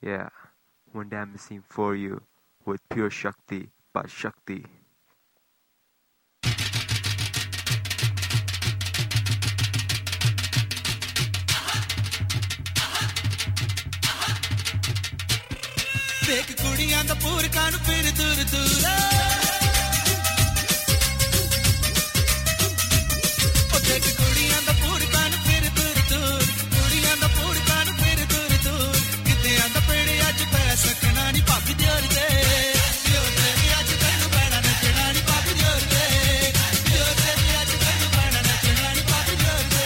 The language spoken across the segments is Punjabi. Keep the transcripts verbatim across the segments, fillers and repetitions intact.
Yeah, one day I'm missing for you with pure Shakti by Shakti. ਦੇਖ ਕੁੜੀਆਂ ਦਾ ਪੂਰਕਾਂ ਨੂੰ ਫਿਰ ਦੂਰ ਦੂਰ ਉਹ ਦੇਖ ਕੁੜੀਆਂ ਦਾ ਪੂਰਕਾਂ ਨੂੰ ਫਿਰ ਦੂਰ ਦੂਰ ਕੁੜੀਆਂ ਦਾ ਪੂਰਕਾਂ ਨੂੰ ਫਿਰ ਦੂਰ ਦੂਰ ਕਿਤੇ ਆਂਦਾ ਪੇੜੇ ਅੱਜ ਪੈ ਸਕਣਾ ਨਹੀਂ ਭਾਬੀ ਦਿਓਰ ਦੇ ਦਿਓਰ ਦੇ ਅੱਜ ਤੈਨੂੰ ਪੈਣਾ ਨੱਚਣਾ ਨਹੀਂ ਭਾਬੀ ਦਿਓਰ ਦੇ ਦਿਓਰ ਦੇ ਅੱਜ ਤੈਨੂੰ ਪੈਣਾ ਨੱਚਣਾ ਨਹੀਂ ਭਾਬੀ ਦਿਓਰ ਦੇ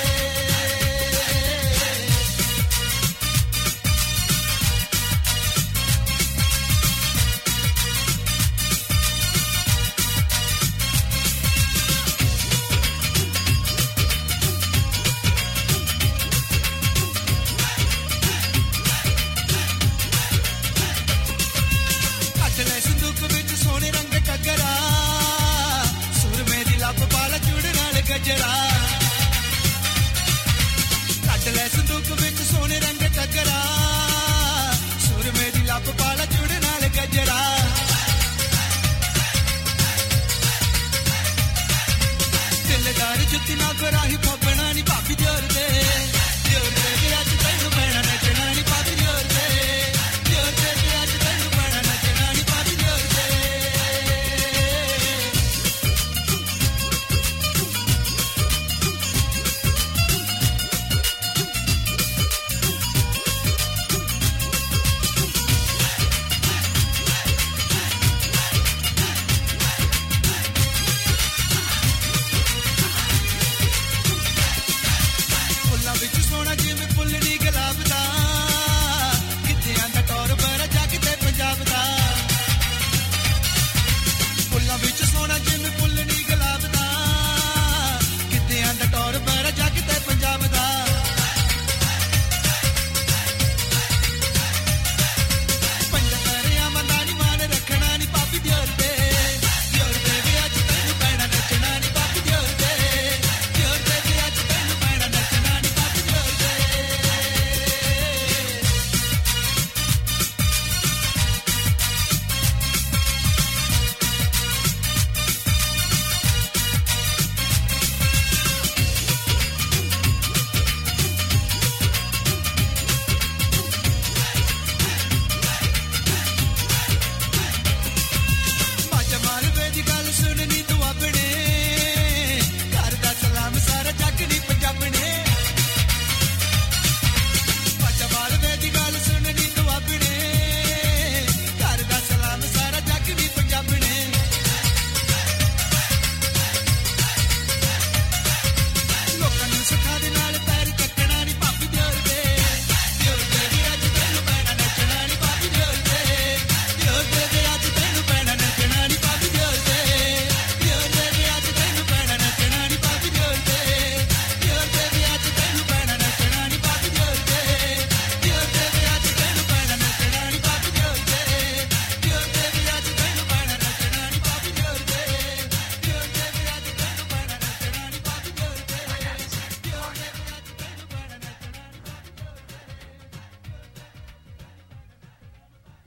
ਗਜਰਾ ਕੱਟ ਲੈ ਸੰਦੂਕ ਵਿੱਚ ਸੋਨੇ ਰੰਗ ਟੱਕਰਾ ਸੁਰਮੇ ਦੀ ਲੱਪ ਪਾਲਾ ਚੂੜ ਨਾਲ ਗਜਰਾ ਦਿਲਦਾਰ ਜੁੱਤੀ ਨਾਲ ਗਰਾਹੀ ਫੱਬਣਾ ਨਹੀਂ ਭਾਬੀ ਦਿਓਰ ਦੇ ਦਿਓਰ ਦੇ